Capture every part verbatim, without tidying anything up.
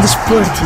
desporto.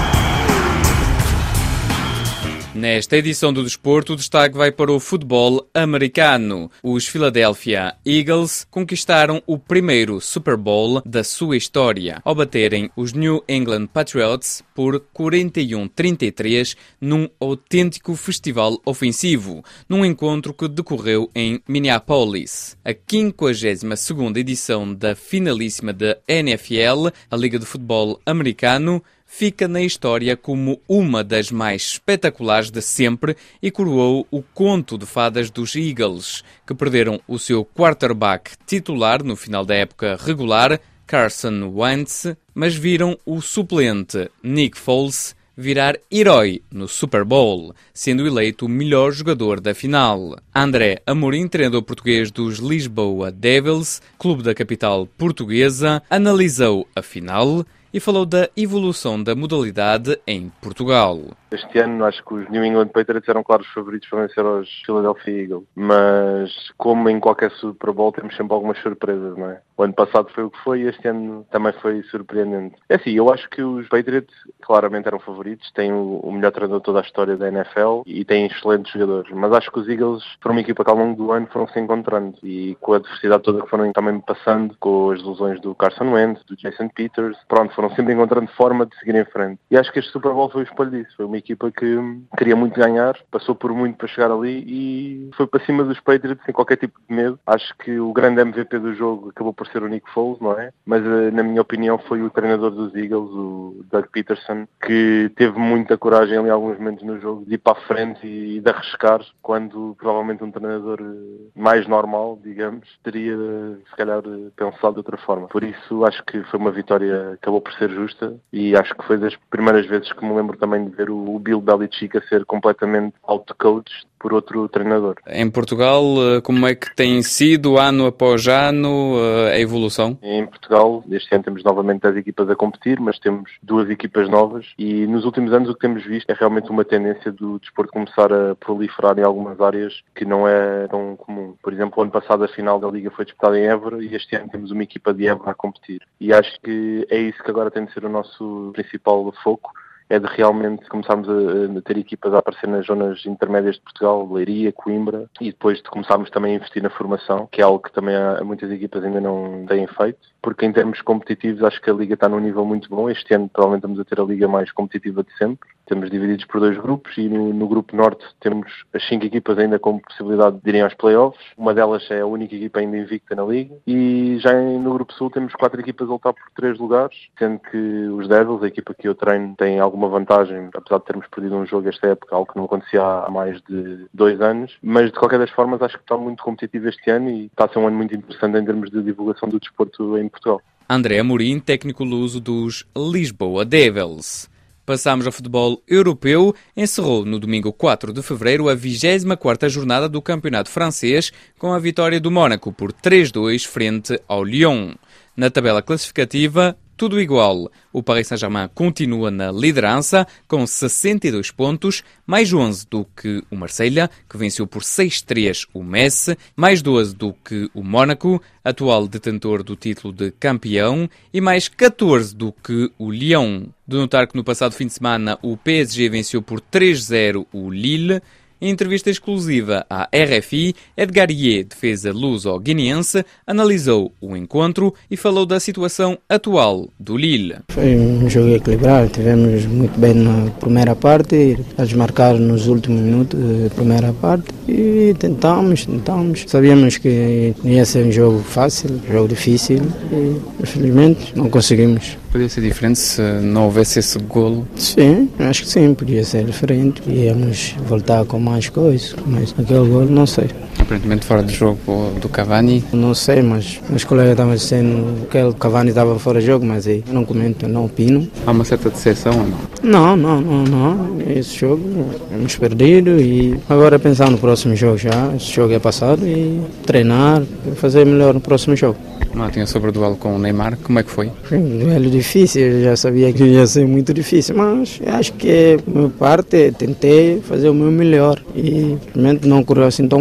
Nesta edição do Desporto, o destaque vai para o futebol americano. Os Philadelphia Eagles conquistaram o primeiro Super Bowl da sua história, ao baterem os New England Patriots por quarenta e um a trinta e três num autêntico festival ofensivo, num encontro que decorreu em Minneapolis. A quinquagésima segunda edição da finalíssima da N F L, a Liga de Futebol Americano, fica na história como uma das mais espetaculares de sempre e coroou o conto de fadas dos Eagles, que perderam o seu quarterback titular no final da época regular, Carson Wentz, mas viram o suplente, Nick Foles, virar herói no Super Bowl, sendo eleito o melhor jogador da final. André Amorim, treinador português dos Lisboa Devils, clube da capital portuguesa, analisou a final e falou da evolução da modalidade em Portugal. Este ano acho que os New England Patriots eram claros favoritos para vencer aos Philadelphia Eagles, mas como em qualquer Super Bowl temos sempre algumas surpresas, não é? O ano passado foi o que foi e este ano também foi surpreendente. É assim, eu acho que os Patriots claramente eram favoritos, têm o melhor treinador de toda a história da N F L e têm excelentes jogadores, mas acho que os Eagles foram uma equipa que ao longo do ano foram se encontrando e com a adversidade toda que foram também passando, com as lesões do Carson Wentz, do Jason Peters, pronto, foram sempre encontrando forma de seguir em frente. E acho que este Super Bowl foi o espelho disso, foi uma equipa que queria muito ganhar, passou por muito para chegar ali e foi para cima dos Patriots sem qualquer tipo de medo. Acho que o grande M V P do jogo acabou por ser o Nick Foles, não é? Mas na minha opinião foi o treinador dos Eagles, o Doug Peterson, que teve muita coragem ali em alguns momentos no jogo de ir para a frente e de arriscar, quando provavelmente um treinador mais normal, digamos, teria se calhar pensado de outra forma. Por isso acho que foi uma vitória que acabou por ser justa e acho que foi das primeiras vezes que me lembro também de ver o Bill Belichick a ser completamente out-coached por outro treinador. Em Portugal, como é que tem sido ano após ano a evolução? Em Portugal, este ano temos novamente dez equipas a competir, mas temos duas equipas novas e nos últimos anos o que temos visto é realmente uma tendência do desporto começar a proliferar em algumas áreas que não é tão comum. Por exemplo, o ano passado a final da Liga foi disputada em Évora e este ano temos uma equipa de Évora a competir. E acho que é isso que agora tem de ser o nosso principal foco, é de realmente começarmos a, a ter equipas a aparecer nas zonas intermédias de Portugal, Leiria, Coimbra, e depois de começarmos também a investir na formação, que é algo que também há, muitas equipas ainda não têm feito, porque em termos competitivos acho que a Liga está num nível muito bom. Este ano provavelmente vamos a ter a Liga mais competitiva de sempre. Temos divididos por dois grupos e no, no grupo norte temos as cinco equipas ainda com possibilidade de irem aos playoffs. Uma delas é a única equipa ainda invicta na Liga. E já em, no grupo sul temos quatro equipas a lutar por três lugares, sendo que os Devils, a equipa que eu treino, tem alguma vantagem, apesar de termos perdido um jogo esta época, algo que não acontecia há mais de dois anos. Mas de qualquer das formas acho que está muito competitivo este ano e está a ser um ano muito interessante em termos de divulgação do desporto em Portugal. André Amorim, técnico luso dos Lisboa Devils. Passamos ao futebol europeu. Encerrou no domingo quatro de fevereiro a vigésima quarta jornada do campeonato francês com a vitória do Mónaco por três a dois frente ao Lyon. Na tabela classificativa, tudo igual. O Paris Saint-Germain continua na liderança com sessenta e dois pontos, mais onze do que o Marselha, que venceu por seis a três o Metz, mais doze do que o Mónaco, atual detentor do título de campeão, e mais catorze do que o Lyon. De notar que no passado fim de semana o P S G venceu por três a zero o Lille. Em entrevista exclusiva à R F I, Edgar Yeh, defesa luso-guineense, analisou o encontro e falou da situação atual do Lille. Foi um jogo equilibrado, tivemos muito bem na primeira parte, a desmarcar nos últimos minutos da primeira parte e tentamos, tentamos. Sabíamos que ia ser um jogo fácil, um jogo difícil e infelizmente não conseguimos. Podia ser diferente se não houvesse esse golo? Sim, acho que sim, podia ser diferente. Íamos voltar com mais coisas, mas aquele golo não sei. Aparentemente fora do jogo do Cavani? Não sei, mas meus colegas estavam dizendo que o Cavani estava fora do jogo, mas aí eu não comento, não opino. Há uma certa decepção ou não? Não, não, não, não. Esse jogo hemos perdido e agora pensar no próximo jogo já. Esse jogo é passado e treinar, fazer melhor no próximo jogo. Não tinha sobre o duelo com o Neymar, como é que foi? Foi um duelo difícil, eu já sabia que ia ser muito difícil, mas acho que, por minha parte, tentei fazer o meu melhor e realmente não correu assim tão mal.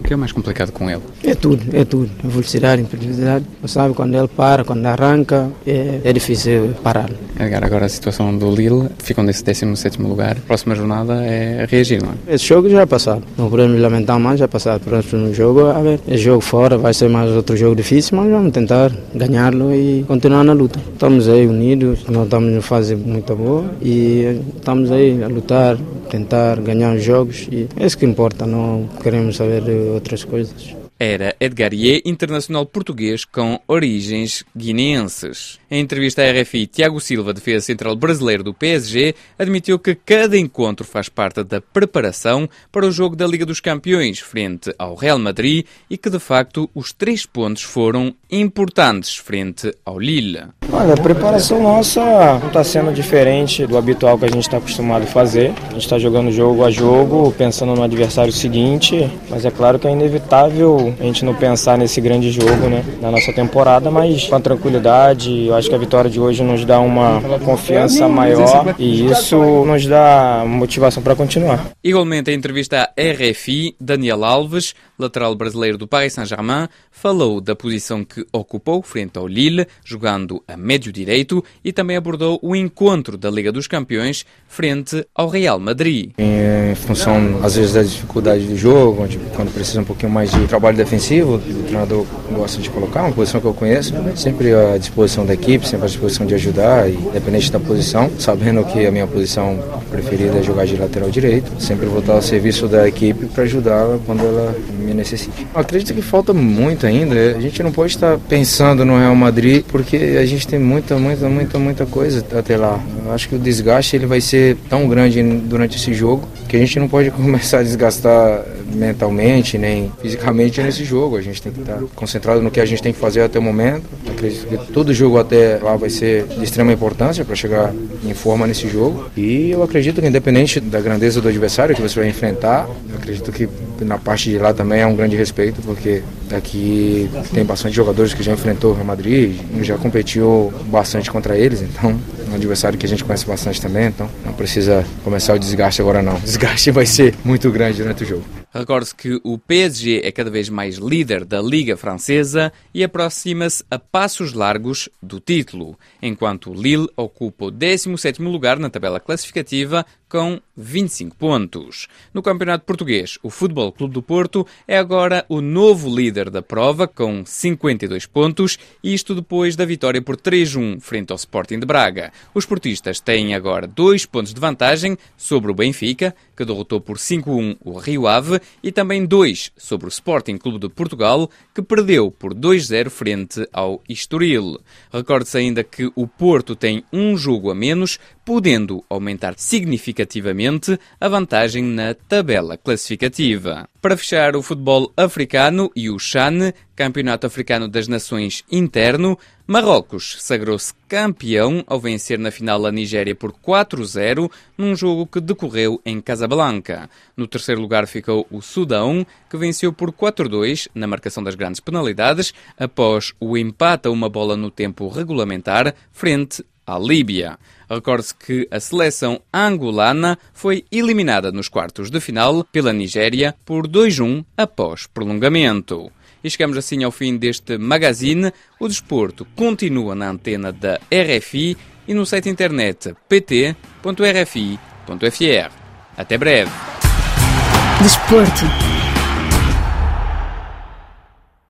O que é mais complicado com ele? É tudo, é tudo. A velocidade, a imprevisibilidade. Você sabe, quando ele para, quando arranca, é, é difícil parar. Edgar, agora a situação do Lille, ficam nesse décimo sétimo lugar. A próxima jornada é reagir, não é? Esse jogo já é passado. Não podemos lamentar mais, já é passado. O próximo jogo, a ver, esse jogo fora vai ser mais outro jogo difícil, mas vamos tentar ganhá-lo e continuar na luta. Estamos aí unidos, nós estamos numa fase muito boa e estamos aí a lutar, tentar ganhar os jogos e é isso que importa, não queremos saber de outras coisas. Era Edgar Ié, internacional português com origens guineenses. Em entrevista à R F I, Tiago Silva, defesa central brasileiro do P S G, admitiu que cada encontro faz parte da preparação para o jogo da Liga dos Campeões frente ao Real Madrid e que, de facto, os três pontos foram importantes frente ao Lille. Olha, a preparação nossa não está sendo diferente do habitual que a gente está acostumado a fazer. A gente está jogando jogo a jogo, pensando no adversário seguinte, mas é claro que é inevitável a gente não pensar nesse grande jogo, né, na nossa temporada, mas com tranquilidade. Eu acho que a vitória de hoje nos dá uma confiança maior e isso nos dá motivação para continuar. Igualmente, em entrevista à R F I, Daniel Alves, lateral brasileiro do Paris Saint-Germain, falou da posição que ocupou frente ao Lille, jogando a médio direito, e também abordou o encontro da Liga dos Campeões frente ao Real Madrid. Em função, às vezes, da dificuldade do jogo, onde, quando precisa um pouquinho mais de trabalho defensivo, o treinador gosta de colocar, uma posição que eu conheço, sempre à disposição da equipe, sempre à disposição de ajudar, e independente da posição, sabendo que a minha posição preferida é jogar de lateral direito, sempre vou estar ao serviço da equipe para ajudá-la quando ela me necessite. Eu acredito que falta muito ainda, a gente não pode estar pensando no Real Madrid, porque a gente tem muita, muita, muita, muita coisa até lá. Eu acho que o desgaste ele vai ser tão grande durante esse jogo, que a gente não pode começar a desgastar mentalmente, nem fisicamente nesse jogo. A gente tem que estar concentrado no que a gente tem que fazer até o momento. Eu acredito que todo jogo até lá vai ser de extrema importância para chegar em forma nesse jogo. E eu acredito que, independente da grandeza do adversário que você vai enfrentar, eu acredito que na parte de lá também é um grande respeito, porque aqui tem bastante jogadores que já enfrentou o Real Madrid, já competiu bastante contra eles, então é um adversário que a gente conhece bastante também, então não precisa começar o desgaste agora não. O desgaste vai ser muito grande durante o jogo. Recorde-se que o P S G é cada vez mais líder da Liga Francesa e aproxima-se a passos largos do título, enquanto o Lille ocupa o décimo sétimo lugar na tabela classificativa com vinte e cinco pontos. No Campeonato Português, o Futebol Clube do Porto é agora o novo líder da prova com cinquenta e dois pontos, isto depois da vitória por três a um frente ao Sporting de Braga. Os portistas têm agora dois pontos de vantagem sobre o Benfica, que derrotou por cinco a um o Rio Ave, e também dois sobre o Sporting Clube de Portugal, que perdeu por dois a zero frente ao Estoril. Recorde-se ainda que o Porto tem um jogo a menos, podendo aumentar significativamente a vantagem na tabela classificativa. Para fechar, o futebol africano e o CHAN, Campeonato Africano das Nações Interno, Marrocos sagrou-se campeão ao vencer na final a Nigéria por quatro a zero, num jogo que decorreu em Casablanca. No terceiro lugar ficou o Sudão, que venceu por quatro a dois na marcação das grandes penalidades, após o empate a uma bola no tempo regulamentar frente à Líbia. Recorde-se que a seleção angolana foi eliminada nos quartos de final pela Nigéria por dois a um após prolongamento. E chegamos assim ao fim deste magazine. O desporto continua na antena da R F I e no site internet p t ponto r f i ponto f r. Até breve. Desporto.